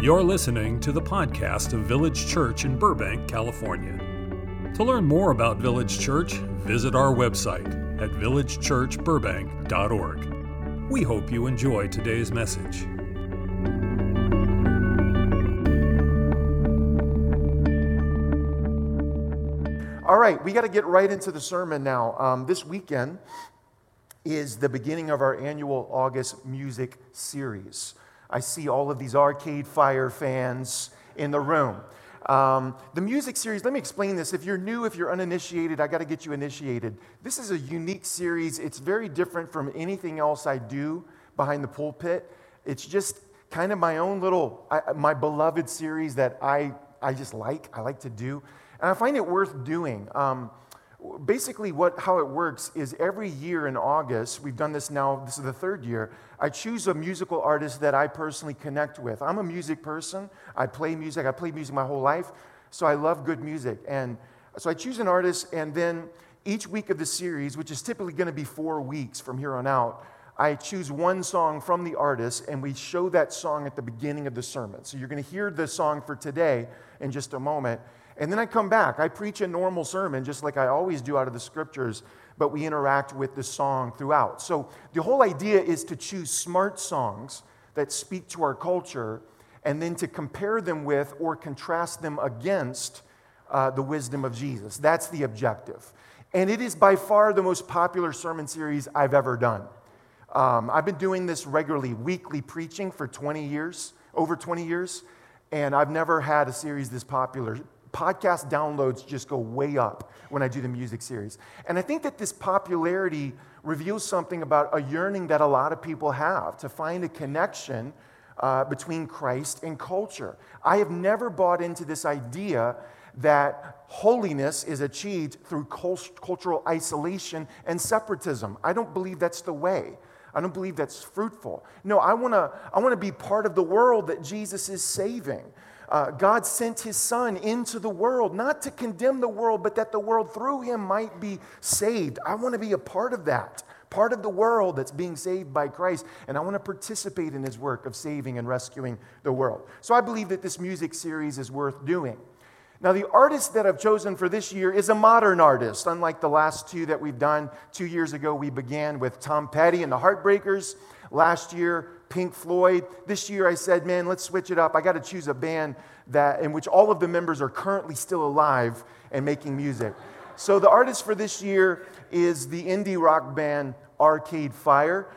You're listening to the podcast of Village Church in Burbank, California. To learn more about Village Church, visit our website at villagechurchburbank.org. We hope you enjoy today's message. All right, we got to get right into the sermon now. This weekend is the beginning of our annual August music series. I see all of these Arcade Fire fans in the room. The music series, let me explain this. If you're new, if you're uninitiated, I got to get you initiated. This is a unique series. It's very different from anything else I do behind the pulpit. It's just kind of my own little, my beloved series that I like to do. And I find it worth doing. Basically, how it works is every year in August, we've done this now, this is the third year, I choose a musical artist that I personally connect with. I'm a music person. I played music my whole life, so I love good music. And so I choose an artist, and then each week of the series, which is typically going to be 4 weeks from here on out, I choose one song from the artist, and we show that song at the beginning of the sermon. So you're going to hear the song for today in just a moment. And then I come back. I preach a normal sermon, just like I always do out of the scriptures, but we interact with the song throughout. So the whole idea is to choose smart songs that speak to our culture and then to compare them with or contrast them against the wisdom of Jesus. That's the objective. And it is by far the most popular sermon series I've ever done. I've been doing this regularly, weekly preaching for over 20 years, and I've never had a series this popular. Podcast downloads just go way up when I do the music series. And I think that this popularity reveals something about a yearning that a lot of people have to find a connection between Christ and culture. I have never bought into this idea that holiness is achieved through cultural isolation and separatism. I don't believe that's the way. I don't believe that's fruitful. No, I want to be part of the world that Jesus is saving. God sent his son into the world, not to condemn the world, but that the world through him might be saved. I want to be a part of that, part of the world that's being saved by Christ, and I want to participate in his work of saving and rescuing the world. So I believe that this music series is worth doing. Now, the artist that I've chosen for this year is a modern artist, unlike the last two that we've done. 2 years ago, we began with Tom Petty and the Heartbreakers. Last year, Pink Floyd. This year I said, man, let's switch it up. I got to choose a band in which all of the members are currently still alive and making music. So the artist for this year is the indie rock band Arcade Fire.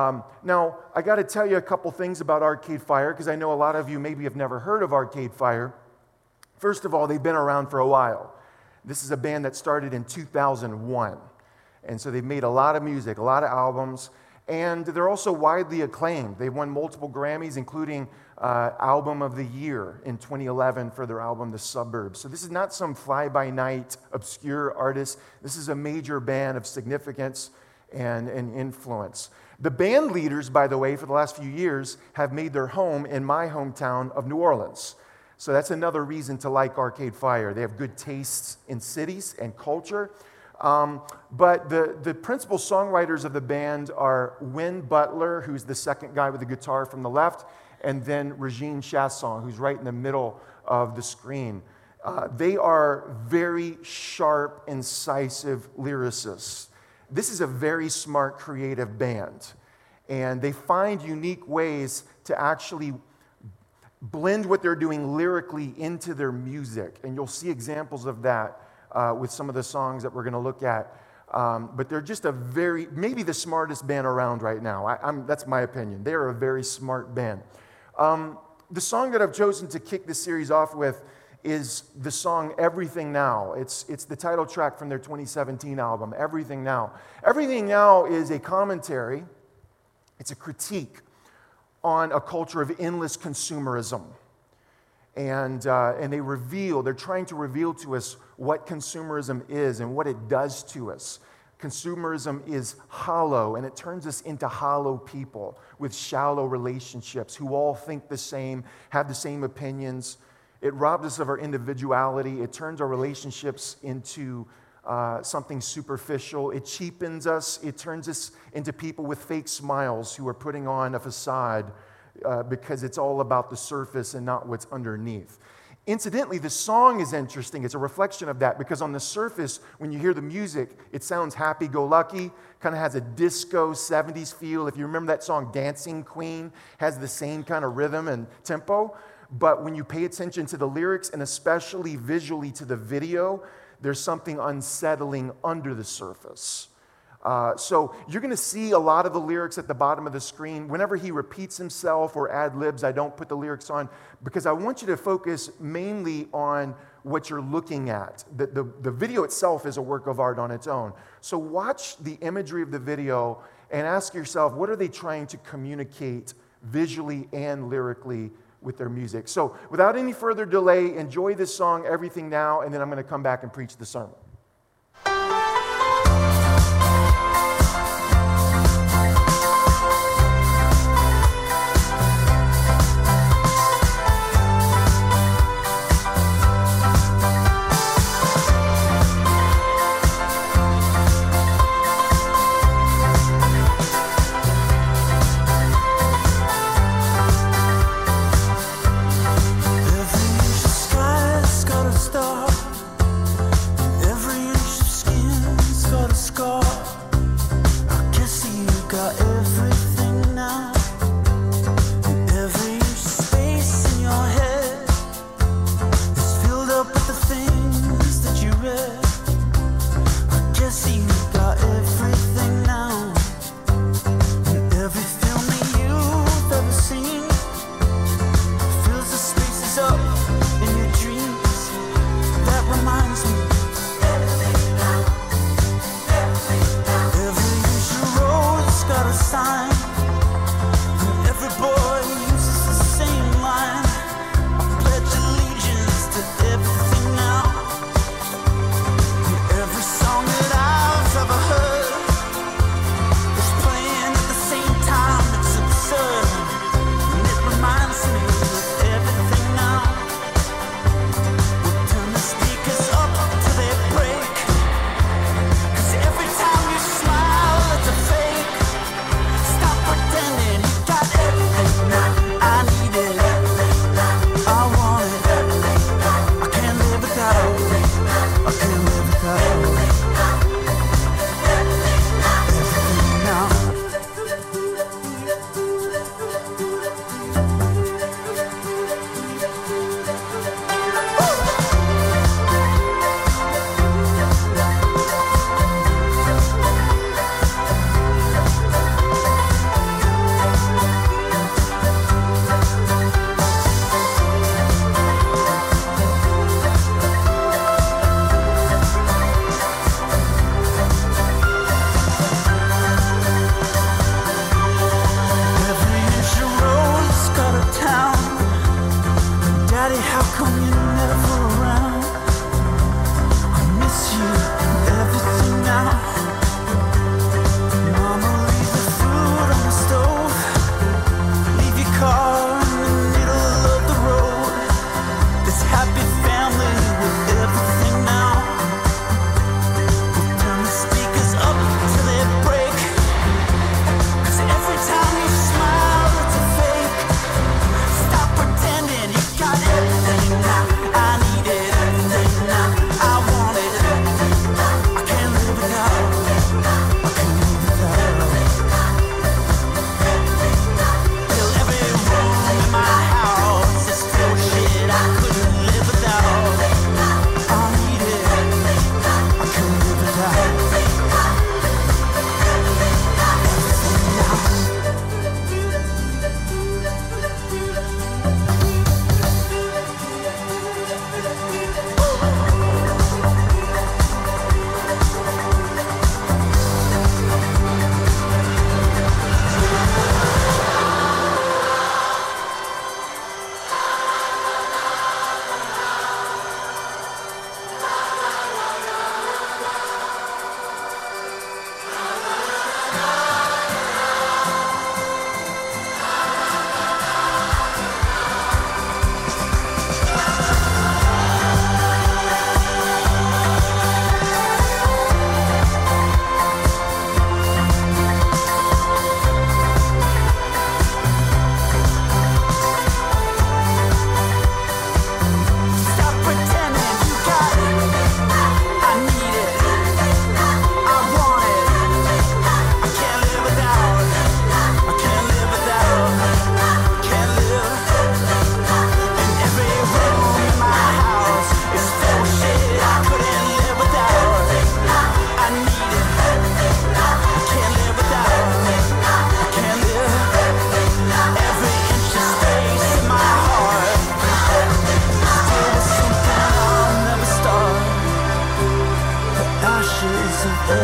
Now, I got to tell you a couple things about Arcade Fire because I know a lot of you maybe have never heard of Arcade Fire. First of all, they've been around for a while. This is a band that started in 2001. And so they've made a lot of music, a lot of albums. And they're also widely acclaimed. They won multiple Grammys, including Album of the Year in 2011 for their album, The Suburbs. So this is not some fly-by-night, obscure artist. This is a major band of significance and influence. The band leaders, by the way, for the last few years, have made their home in my hometown of New Orleans. So that's another reason to like Arcade Fire. They have good tastes in cities and culture. But the principal songwriters of the band are Win Butler, who's the second guy with the guitar from the left, and then Regine Chasson, who's right in the middle of the screen. They are very sharp, incisive lyricists. This is a very smart, creative band. And they find unique ways to actually blend what they're doing lyrically into their music. And you'll see examples of that with some of the songs that we're going to look at. But they're just maybe the smartest band around right now. That's my opinion. They're a very smart band. The song that I've chosen to kick this series off with is the song Everything Now. It's the title track from their 2017 album, Everything Now. Everything Now is a commentary. It's a critique on a culture of endless consumerism. And they're trying to reveal to us what consumerism is and what it does to us. Consumerism is hollow, and it turns us into hollow people with shallow relationships who all think the same, have the same opinions. It robs us of our individuality. It turns our relationships into something superficial. It cheapens us. It turns us into people with fake smiles who are putting on a facade because it's all about the surface and not what's underneath. Incidentally, the song is interesting. It's a reflection of that because on the surface, when you hear the music, it sounds happy-go-lucky, kind of has a disco 70s feel. If you remember that song, Dancing Queen, has the same kind of rhythm and tempo. But when you pay attention to the lyrics and especially visually to the video, there's something unsettling under the surface. So you're going to see a lot of the lyrics at the bottom of the screen. Whenever he repeats himself or ad-libs, I don't put the lyrics on because I want you to focus mainly on what you're looking at. The video itself is a work of art on its own. So watch the imagery of the video and ask yourself, what are they trying to communicate visually and lyrically with their music? So without any further delay, enjoy this song, Everything Now, and then I'm going to come back and preach the sermon. Every sky's got a star.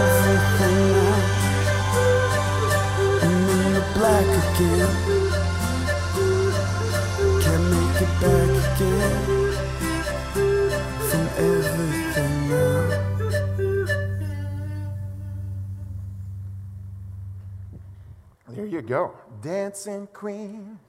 everything now. I'm in the black again. Can't make it back again from everything now. There you go. Dancing Queen.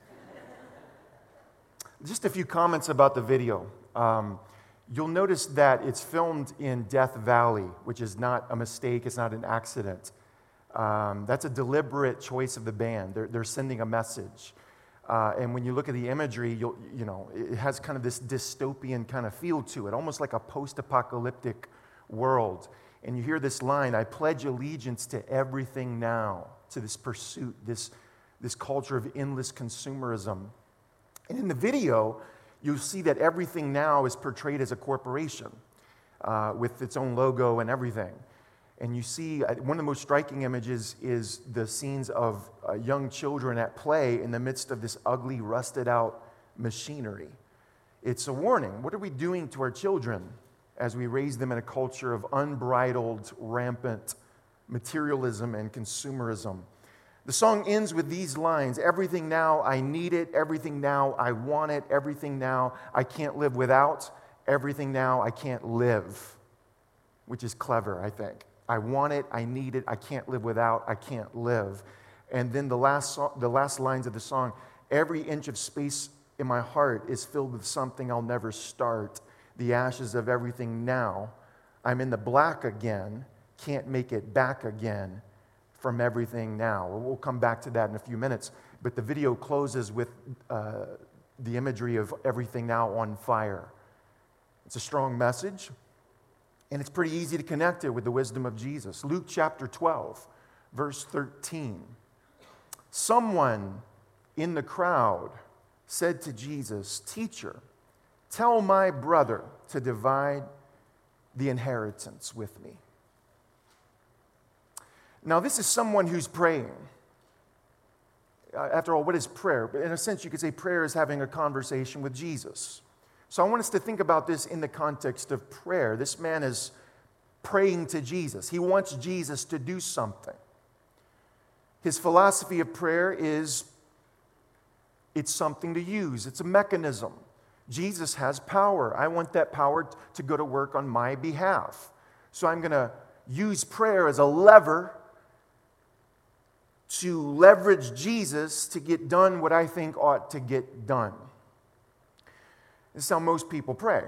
Just a few comments about the video. You'll notice that it's filmed in Death Valley, which is not a mistake, it's not an accident. That's a deliberate choice of the band. They're sending a message. And when you look at the imagery, it has kind of this dystopian kind of feel to it, almost like a post-apocalyptic world. And you hear this line, I pledge allegiance to everything now, to this pursuit, this culture of endless consumerism. And in the video, you'll see that everything now is portrayed as a corporation with its own logo and everything. And you see, one of the most striking images is the scenes of young children at play in the midst of this ugly, rusted out machinery. It's a warning. What are we doing to our children as we raise them in a culture of unbridled, rampant materialism and consumerism? The song ends with these lines, everything now, I need it. Everything now, I want it. Everything now, I can't live without. Everything now, I can't live, which is clever, I think. I want it, I need it, I can't live without, I can't live. And then the last lines of the song, every inch of space in my heart is filled with something I'll never start. The ashes of everything now. I'm in the black again, can't make it back again. From everything now. We'll come back to that in a few minutes, but the video closes with the imagery of everything now on fire. It's a strong message, and it's pretty easy to connect it with the wisdom of Jesus. Luke chapter 12, verse 13. Someone in the crowd said to Jesus, Teacher, tell my brother to divide the inheritance with me. Now, this is someone who's praying. After all, what is prayer? But in a sense, you could say prayer is having a conversation with Jesus. So I want us to think about this in the context of prayer. This man is praying to Jesus. He wants Jesus to do something. His philosophy of prayer is it's something to use. It's a mechanism. Jesus has power. I want that power to go to work on my behalf. So I'm going to use prayer as a lever to leverage Jesus to get done what I think ought to get done. This is how most people pray.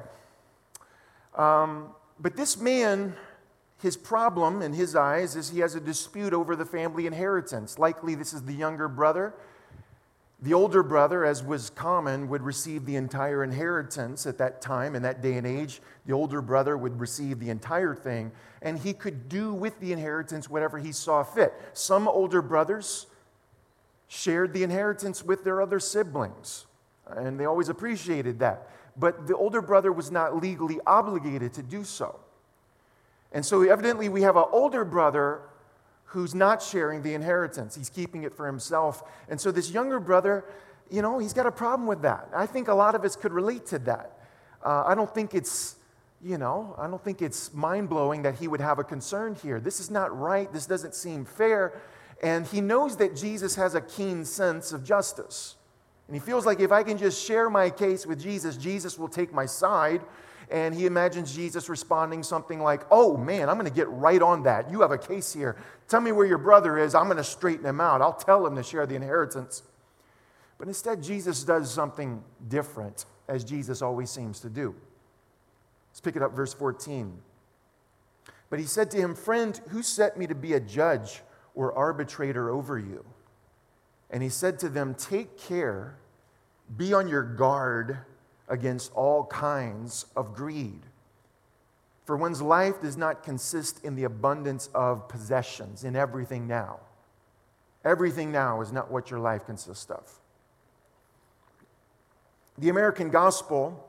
But this man, his problem in his eyes is he has a dispute over the family inheritance. Likely this is the younger brother. The older brother, as was common, would receive the entire inheritance at that time, in that day and age. The older brother would receive the entire thing, and he could do with the inheritance whatever he saw fit. Some older brothers shared the inheritance with their other siblings, and they always appreciated that. But the older brother was not legally obligated to do so. And so evidently we have an older brother who's not sharing the inheritance. He's keeping it for himself. And so this younger brother, he's got a problem with that. I think a lot of us could relate to that. I don't think it's mind-blowing that he would have a concern here. This is not right. This doesn't seem fair. And he knows that Jesus has a keen sense of justice. And he feels like if I can just share my case with Jesus, Jesus will take my side. And he imagines Jesus responding something like, oh man, I'm going to get right on that. You have a case here. Tell me where your brother is. I'm going to straighten him out. I'll tell him to share the inheritance. But instead, Jesus does something different, as Jesus always seems to do. Let's pick it up, verse 14. But he said to him, Friend, who set me to be a judge or arbitrator over you? And he said to them, Take care, be on your guard against all kinds of greed. For one's life does not consist in the abundance of possessions, in everything now. Everything now is not what your life consists of. The American gospel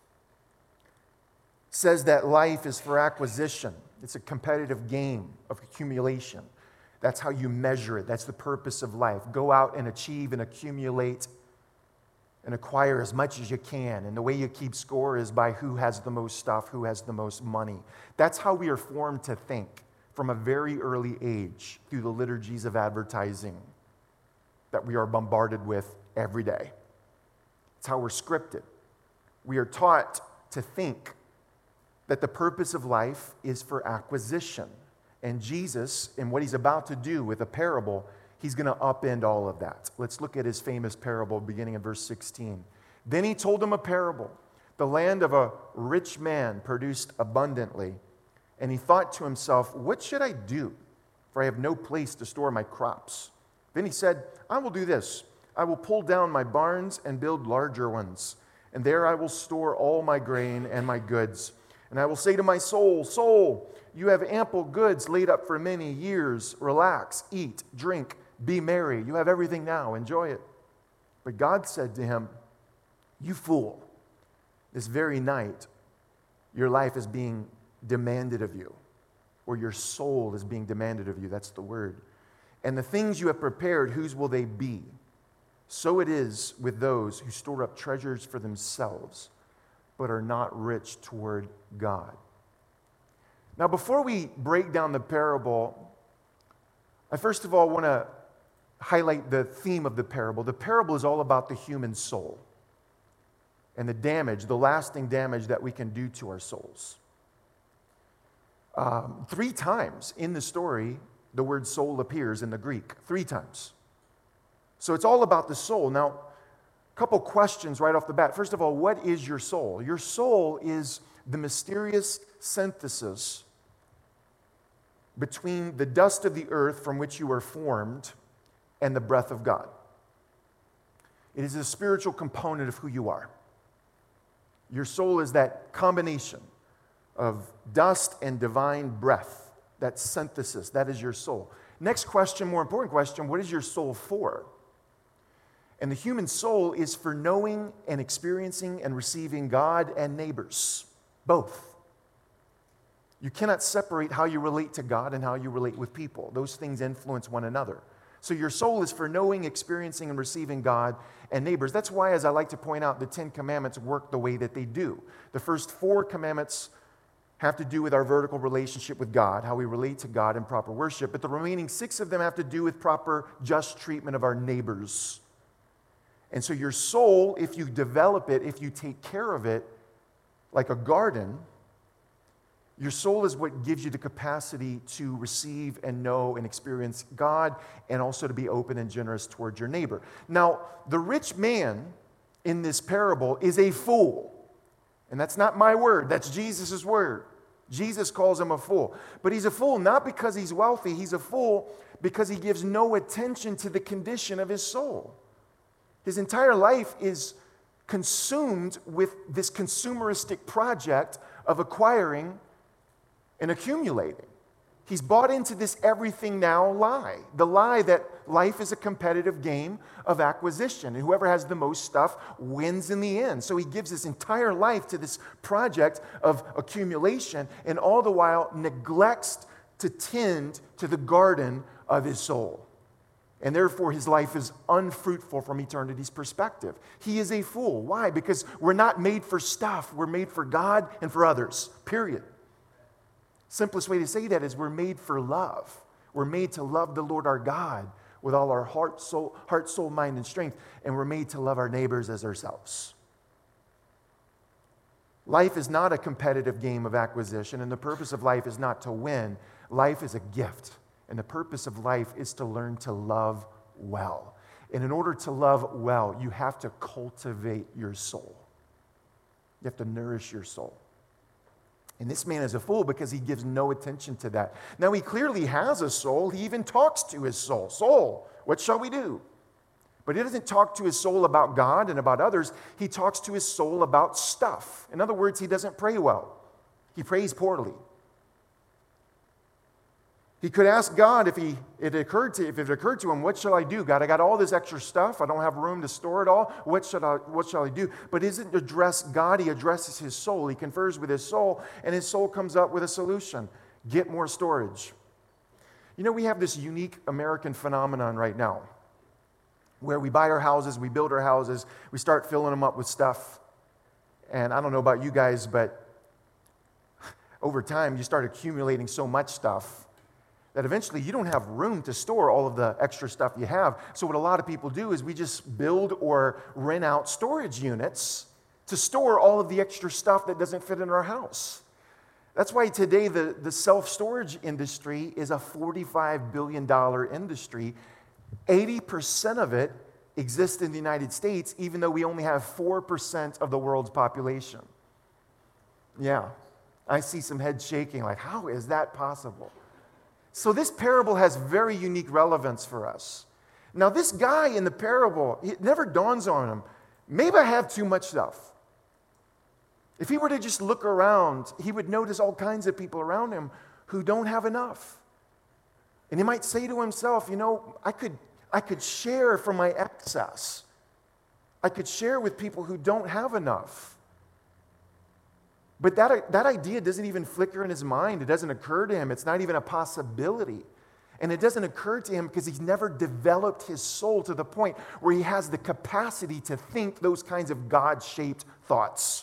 says that life is for acquisition. It's a competitive game of accumulation. That's how you measure it. That's the purpose of life. Go out and achieve and accumulate and acquire as much as you can. And the way you keep score is by who has the most stuff, who has the most money. That's how we are formed to think. from a very early age through the liturgies of advertising that we are bombarded with every day. It's how we're scripted. We are taught to think that the purpose of life is for acquisition. And Jesus, in what he's about to do with a parable, he's going to upend all of that. Let's look at his famous parable beginning in verse 16. Then he told them a parable. The land of a rich man produced abundantly. And he thought to himself, what should I do? For I have no place to store my crops. Then he said, I will do this. I will pull down my barns and build larger ones. And there I will store all my grain and my goods. And I will say to my soul, soul, you have ample goods laid up for many years. Relax, eat, drink, be merry. You have everything now. Enjoy it. But God said to him, you fool, this very night your life is being demanded of you, or your soul is being demanded of you. That's the word. And the things you have prepared, whose will they be? So it is with those who store up treasures for themselves, but are not rich toward God. Now, before we break down the parable, I first of all want to highlight the theme of the parable. The parable is all about the human soul and the damage, the lasting damage that we can do to our souls. 3 times in the story, the word soul appears in the Greek. 3 times. So it's all about the soul. Now, a couple questions right off the bat. First of all, what is your soul? Your soul is the mysterious synthesis between the dust of the earth from which you are formed and the breath of God. It is a spiritual component of who you are. Your soul is that combination of dust and divine breath, that synthesis, that is your soul. Next question, more important question, what is your soul for? And the human soul is for knowing and experiencing and receiving God and neighbors, both. You cannot separate how you relate to God and how you relate with people. Those things influence one another. So your soul is for knowing, experiencing, and receiving God and neighbors. That's why, as I like to point out, the 10 Commandments work the way that they do. The first 4 commandments have to do with our vertical relationship with God, how we relate to God in proper worship. But the remaining 6 of them have to do with proper, just treatment of our neighbors. And so your soul, if you develop it, if you take care of it, like a garden, your soul is what gives you the capacity to receive and know and experience God, and also to be open and generous toward your neighbor. Now, the rich man in this parable is a fool. And that's not my word, that's Jesus' word. Jesus calls him a fool. But he's a fool not because he's wealthy, he's a fool because he gives no attention to the condition of his soul. His entire life is consumed with this consumeristic project of acquiring and accumulating. He's bought into this everything now lie. The lie that life is a competitive game of acquisition, and whoever has the most stuff wins in the end. So he gives his entire life to this project of accumulation, and all the while neglects to tend to the garden of his soul. And therefore his life is unfruitful from eternity's perspective. He is a fool. Why? Because we're not made for stuff. We're made for God and for others, period. Simplest way to say that is we're made for love. We're made to love the Lord our God with all our heart, soul, mind, and strength. And we're made to love our neighbors as ourselves. Life is not a competitive game of acquisition, and the purpose of life is not to win. Life is a gift, and the purpose of life is to learn to love well. And in order to love well, you have to cultivate your soul. You have to nourish your soul. And this man is a fool because he gives no attention to that. Now, he clearly has a soul. He even talks to his soul. Soul, what shall we do? But he doesn't talk to his soul about God and about others. He talks to his soul about stuff. In other words, he doesn't pray well. He prays poorly. He could ask God if it occurred to him, what shall I do? God, I got all this extra stuff. I don't have room to store it all. What shall I do? But he doesn't address God. He addresses his soul. He confers with his soul, and his soul comes up with a solution. Get more storage. You know, we have this unique American phenomenon right now where we buy our houses, we build our houses, we start filling them up with stuff. And I don't know about you guys, but over time you start accumulating so much stuff that eventually you don't have room to store all of the extra stuff you have. So what a lot of people do is we just build or rent out storage units to store all of the extra stuff that doesn't fit in our house. That's why today the self-storage industry is a $45 billion industry. 80% of it exists in the United States, even though we only have 4% of the world's population. Yeah, I see some heads shaking like, how is that possible? So this parable has very unique relevance for us. Now this guy in the parable, it never dawns on him, maybe I have too much stuff. If he were to just look around, he would notice all kinds of people around him who don't have enough. And he might say to himself, you know, I could share from my excess. I could share with people who don't have enough. But that idea doesn't even flicker in his mind. It doesn't occur to him. It's not even a possibility. And it doesn't occur to him because he's never developed his soul to the point where he has the capacity to think those kinds of God-shaped thoughts.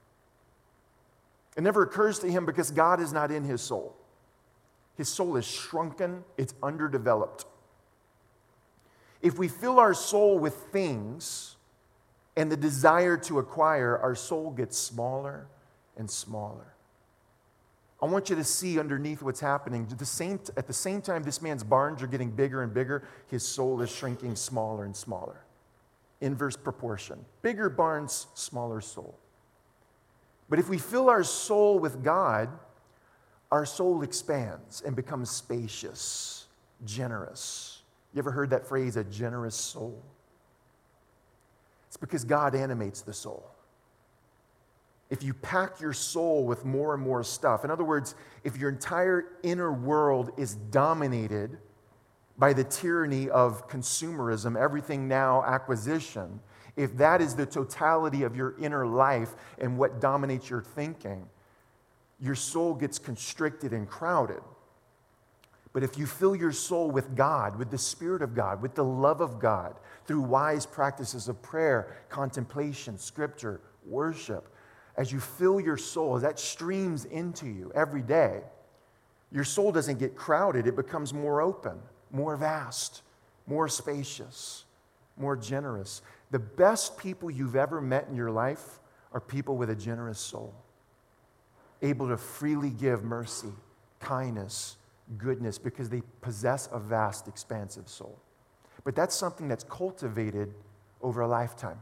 It never occurs to him because God is not in his soul. His soul is shrunken, it's underdeveloped. If we fill our soul with things and the desire to acquire, our soul gets smaller and smaller. I want you to see underneath what's happening. At the same time this man's barns are getting bigger and bigger, his soul is shrinking smaller and smaller. Inverse proportion. Bigger barns, smaller soul. But if we fill our soul with God, our soul expands and becomes spacious, generous. You ever heard that phrase, a generous soul? It's because God animates the soul. If you pack your soul with more and more stuff, in other words, if your entire inner world is dominated by the tyranny of consumerism, everything now acquisition, if that is the totality of your inner life and what dominates your thinking, your soul gets constricted and crowded. But if you fill your soul with God, with the Spirit of God, with the love of God, through wise practices of prayer, contemplation, scripture, worship, as you fill your soul, as that streams into you every day, your soul doesn't get crowded. It becomes more open, more vast, more spacious, more generous. The best people you've ever met in your life are people with a generous soul, able to freely give mercy, kindness, goodness, because they possess a vast, expansive soul. But that's something that's cultivated over a lifetime.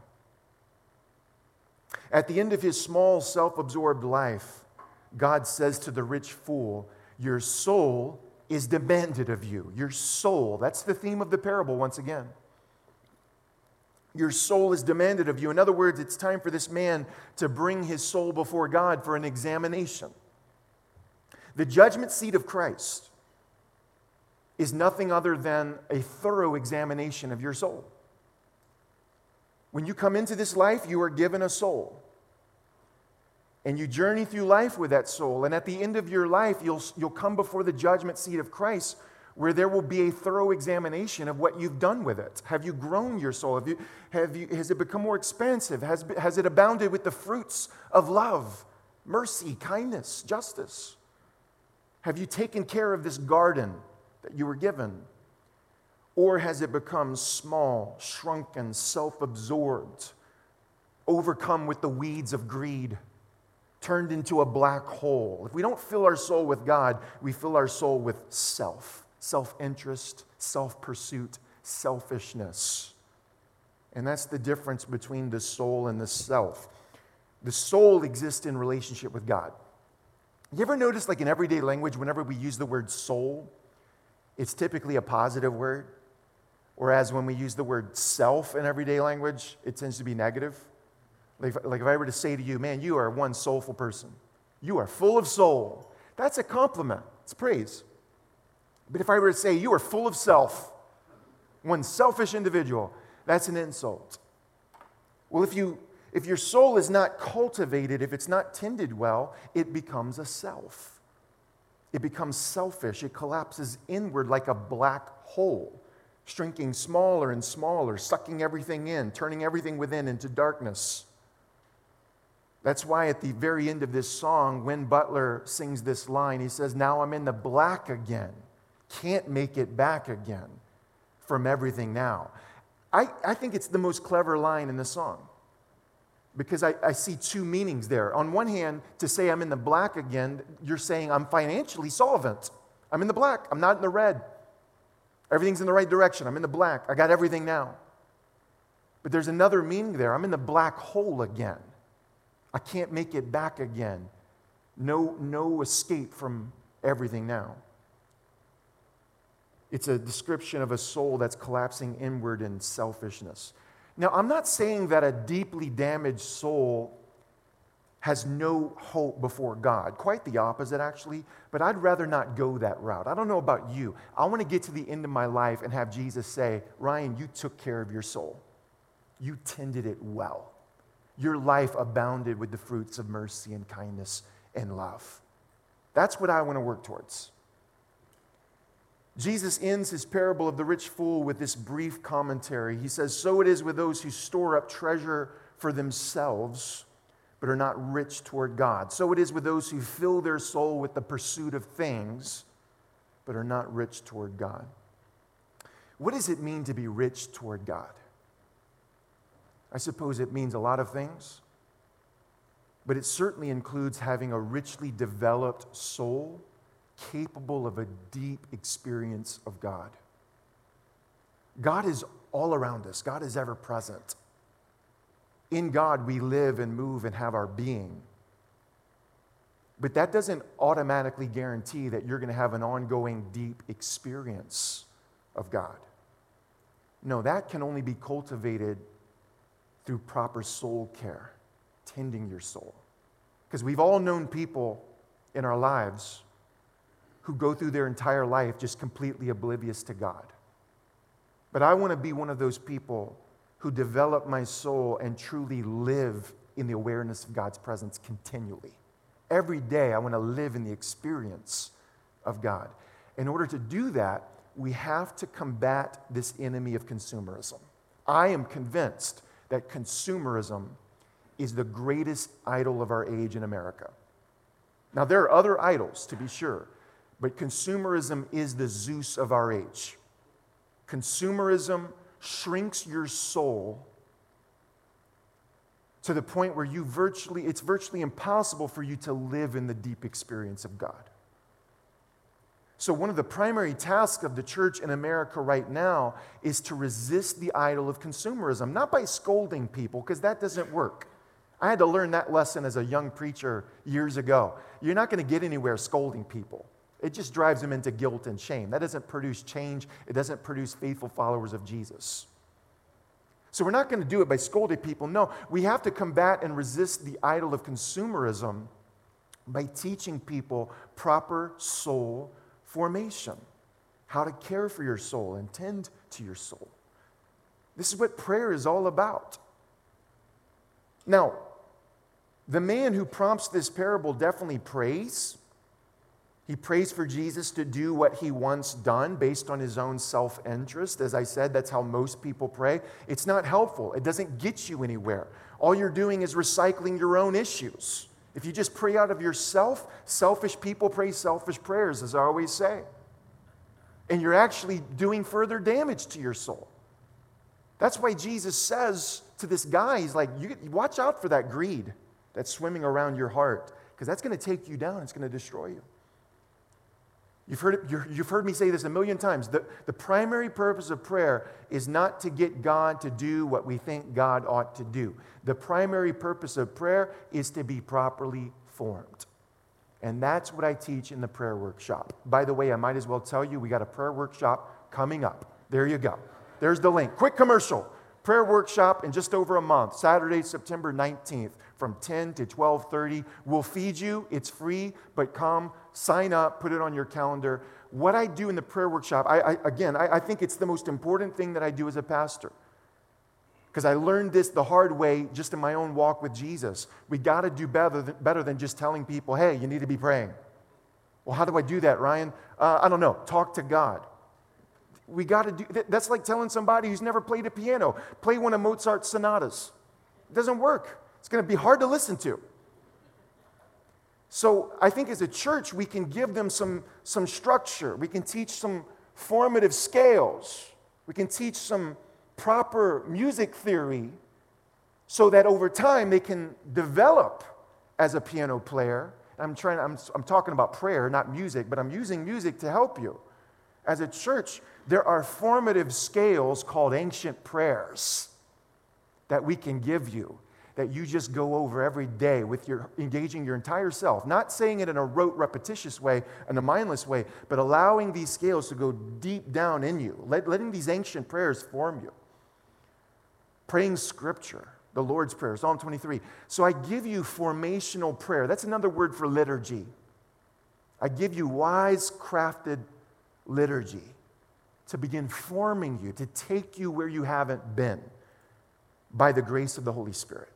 At the end of his small, self-absorbed life, God says to the rich fool, your soul is demanded of you. Your soul, that's the theme of the parable once again. Your soul is demanded of you. In other words, it's time for this man to bring his soul before God for an examination. The judgment seat of Christ is nothing other than a thorough examination of your soul. When you come into this life, you are given a soul. And you journey through life with that soul. And at the end of your life, you'll come before the judgment seat of Christ, where there will be a thorough examination of what you've done with it. Have you grown your soul? Has it become more expansive? Has it abounded with the fruits of love, mercy, kindness, justice? Have you taken care of this garden that you were given? Or has it become small, shrunken, self-absorbed, overcome with the weeds of greed, turned into a black hole? If we don't fill our soul with God, we fill our soul with self-interest, self-pursuit, selfishness. And that's the difference between the soul and the self. The soul exists in relationship with God. You ever notice, like in everyday language, whenever we use the word soul, it's typically a positive word? Whereas when we use the word self in everyday language, it tends to be negative. Like if I were to say to you, man, you are one soulful person. You are full of soul. That's a compliment. It's praise. But if I were to say, you are full of self, one selfish individual, that's an insult. Well, if your soul is not cultivated, if it's not tended well, it becomes a self. It becomes selfish. It collapses inward like a black hole, shrinking smaller and smaller, sucking everything in, turning everything within into darkness. That's why at the very end of this song, when Butler sings this line, he says, now I'm in the black again. can't make it back again from everything now. I think it's the most clever line in the song because I see two meanings there. On one hand, to say I'm in the black again, you're saying I'm financially solvent. I'm in the black. I'm not in the red. Everything's in the right direction. I'm in the black. I got everything now. But there's another meaning there. I'm in the black hole again. I can't make it back again. No escape from everything now. It's a description of a soul that's collapsing inward in selfishness. Now, I'm not saying that a deeply damaged soul has no hope before God. Quite the opposite, actually. But I'd rather not go that route. I don't know about you. I want to get to the end of my life and have Jesus say, Ryan, you took care of your soul. You tended it well. Your life abounded with the fruits of mercy and kindness and love. That's what I want to work towards. Jesus ends his parable of the rich fool with this brief commentary. He says, so it is with those who store up treasure for themselves, but are not rich toward God. So it is with those who fill their soul with the pursuit of things, but are not rich toward God. What does it mean to be rich toward God? I suppose it means a lot of things, but it certainly includes having a richly developed soul capable of a deep experience of God. God is all around us. God is ever present. In God, we live and move and have our being. But that doesn't automatically guarantee that you're going to have an ongoing deep experience of God. No, that can only be cultivated through proper soul care, tending your soul. Because we've all known people in our lives who go through their entire life just completely oblivious to God. But I want to be one of those people who develop my soul and truly live in the awareness of God's presence continually. Every day I want to live in the experience of God. In order to do that, we have to combat this enemy of consumerism. I am convinced that consumerism is the greatest idol of our age in America. Now, there are other idols, to be sure, but consumerism is the Zeus of our age. Consumerism shrinks your soul to the point where it's virtually impossible for you to live in the deep experience of God. So one of the primary tasks of the church in America right now is to resist the idol of consumerism, not by scolding people, because that doesn't work. I had to learn that lesson as a young preacher years ago. You're not going to get anywhere scolding people. It just drives them into guilt and shame. That doesn't produce change. It doesn't produce faithful followers of Jesus. So we're not going to do it by scolding people. No, we have to combat and resist the idol of consumerism by teaching people proper soul formation, how to care for your soul and tend to your soul. This is what prayer is all about. Now, the man who prompts this parable definitely prays. He prays for Jesus to do what he wants done based on his own self-interest. As I said, that's how most people pray. It's not helpful. It doesn't get you anywhere. All you're doing is recycling your own issues. If you just pray out of yourself, selfish people pray selfish prayers, as I always say. And you're actually doing further damage to your soul. That's why Jesus says to this guy, he's like, watch out for that greed that's swimming around your heart, because that's going to take you down. It's going to destroy you. You've heard me say this a million times. The primary purpose of prayer is not to get God to do what we think God ought to do. The primary purpose of prayer is to be properly formed. And that's what I teach in the prayer workshop. By the way, I might as well tell you, we got a prayer workshop coming up. There you go. There's the link. Quick commercial. Prayer workshop in just over a month, Saturday, September 19th, from 10 to 12:30. We'll feed you. It's free, but come, sign up, put it on your calendar. What I do in the prayer workshop, I think it's the most important thing that I do as a pastor, because I learned this the hard way just in my own walk with Jesus. We got to do better than just telling people, hey, you need to be praying. Well, how do I do that, Ryan? I don't know. Talk to God. We got to do that's like telling somebody who's never played a piano, play one of Mozart's sonatas. It doesn't work. It's going to be hard to listen to. So I think as a church, we can give them some structure. We can teach some formative scales. We can teach some proper music theory so that over time they can develop as a piano player. I'm talking about prayer, not music, but I'm using music to help you. As a church, there are formative scales called ancient prayers that we can give you, that you just go over every day with engaging your entire self, not saying it in a rote, repetitious way, in a mindless way, but allowing these scales to go deep down in you, letting these ancient prayers form you. Praying scripture, the Lord's Prayer, Psalm 23. So I give you formational prayer. That's another word for liturgy. I give you wise, crafted liturgy to begin forming you, to take you where you haven't been by the grace of the Holy Spirit.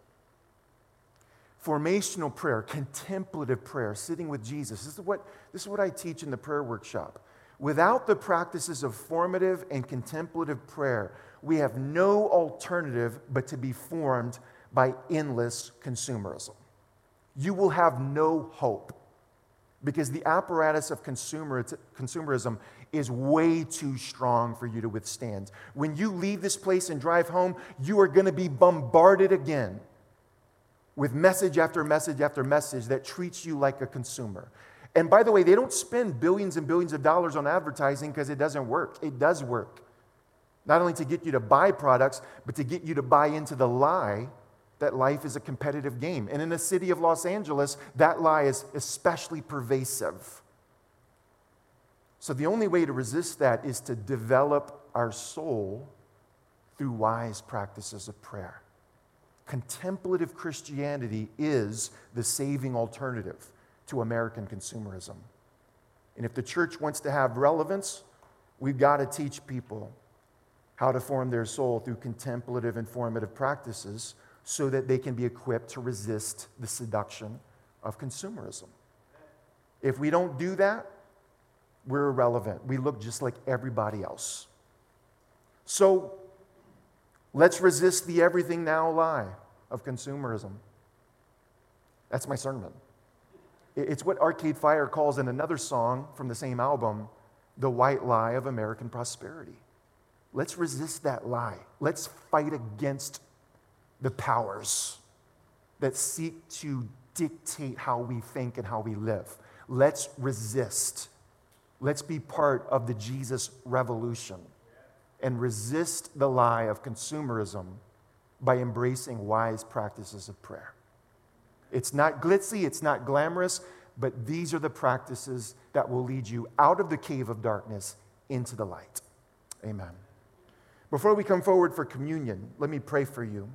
Formational prayer, contemplative prayer, sitting with Jesus. This is what I teach in the prayer workshop. Without the practices of formative and contemplative prayer, we have no alternative but to be formed by endless consumerism. You will have no hope because the apparatus of consumerism is way too strong for you to withstand. When you leave this place and drive home, you are going to be bombarded again with message after message after message that treats you like a consumer. And by the way, they don't spend billions and billions of dollars on advertising because it doesn't work. It does work. Not only to get you to buy products, but to get you to buy into the lie that life is a competitive game. And in the city of Los Angeles, that lie is especially pervasive. So the only way to resist that is to develop our soul through wise practices of prayer. Contemplative Christianity is the saving alternative to American consumerism. And if the church wants to have relevance, we've got to teach people how to form their soul through contemplative and formative practices so that they can be equipped to resist the seduction of consumerism. If we don't do that, we're irrelevant. We look just like everybody else. So let's resist the everything now lie of consumerism. That's my sermon. It's what Arcade Fire calls in another song from the same album, the white lie of American prosperity. Let's resist that lie. Let's fight against the powers that seek to dictate how we think and how we live. Let's resist. Let's be part of the Jesus revolution and resist the lie of consumerism by embracing wise practices of prayer. It's not glitzy, it's not glamorous, but these are the practices that will lead you out of the cave of darkness into the light. Amen. Before we come forward for communion, let me pray for you.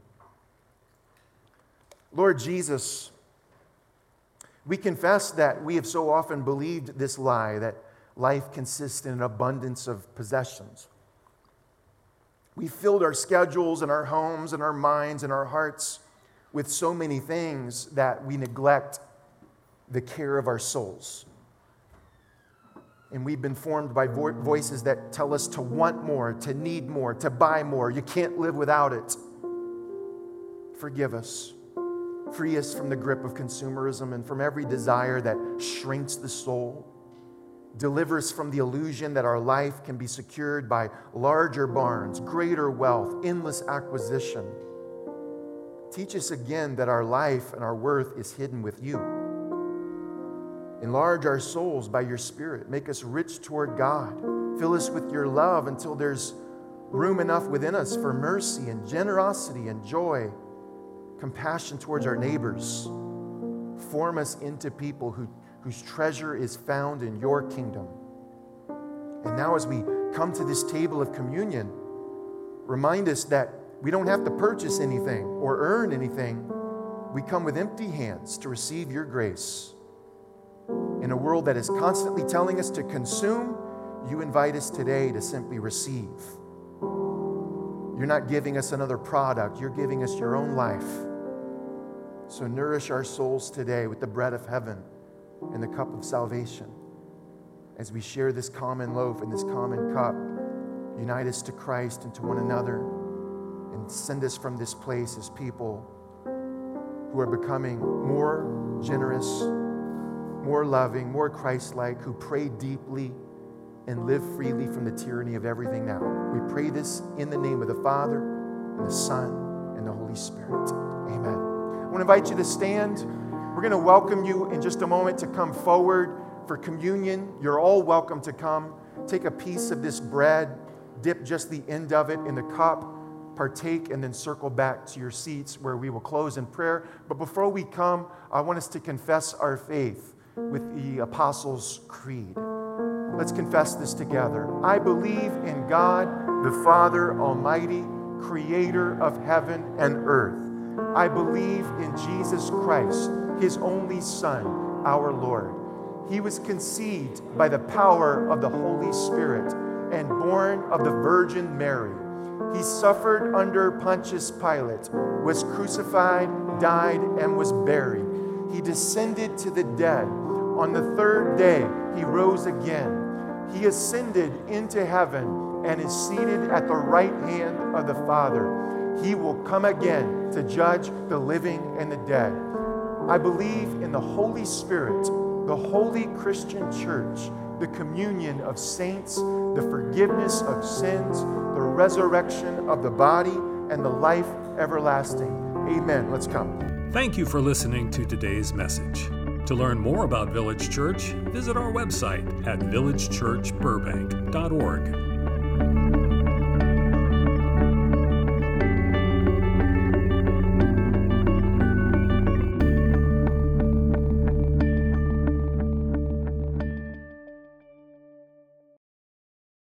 Lord Jesus, we confess that we have so often believed this lie that life consists in an abundance of possessions. We filled our schedules and our homes and our minds and our hearts with so many things that we neglect the care of our souls. And we've been formed by voices that tell us to want more, to need more, to buy more. You can't live without it. Forgive us. Free us from the grip of consumerism and from every desire that shrinks the soul. Deliver us from the illusion that our life can be secured by larger barns, greater wealth, endless acquisition. Teach us again that our life and our worth is hidden with you. Enlarge our souls by your Spirit. Make us rich toward God. Fill us with your love until there's room enough within us for mercy and generosity and joy, compassion towards our neighbors. Form us into people whose treasure is found in your kingdom. And now as we come to this table of communion, remind us that we don't have to purchase anything or earn anything. We come with empty hands to receive your grace. In a world that is constantly telling us to consume, you invite us today to simply receive. You're not giving us another product. You're giving us your own life. So nourish our souls today with the bread of heaven and the cup of salvation. As we share this common loaf and this common cup, unite us to Christ and to one another, and send us from this place as people who are becoming more generous, more loving, more Christ-like, who pray deeply and live freely from the tyranny of everything now. We pray this in the name of the Father, and the Son, and the Holy Spirit. Amen. I want to invite you to stand. We're going to welcome you in just a moment to come forward for communion. You're all welcome to come. Take a piece of this bread, dip just the end of it in the cup, partake, and then circle back to your seats where we will close in prayer. But before we come, I want us to confess our faith with the Apostles' Creed. Let's confess this together. I believe in God, the Father Almighty, creator of heaven and earth. I believe in Jesus Christ, his only Son, our Lord. He was conceived by the power of the Holy Spirit and born of the Virgin Mary. He suffered under Pontius Pilate, was crucified, died, and was buried. He descended to the dead. On the third day, he rose again. He ascended into heaven and is seated at the right hand of the Father. He will come again to judge the living and the dead. I believe in the Holy Spirit, the holy Christian church, the communion of saints, the forgiveness of sins, the resurrection of the body, and the life everlasting. Amen. Let's come. Thank you for listening to today's message. To learn more about Village Church, visit our website at villagechurchburbank.org.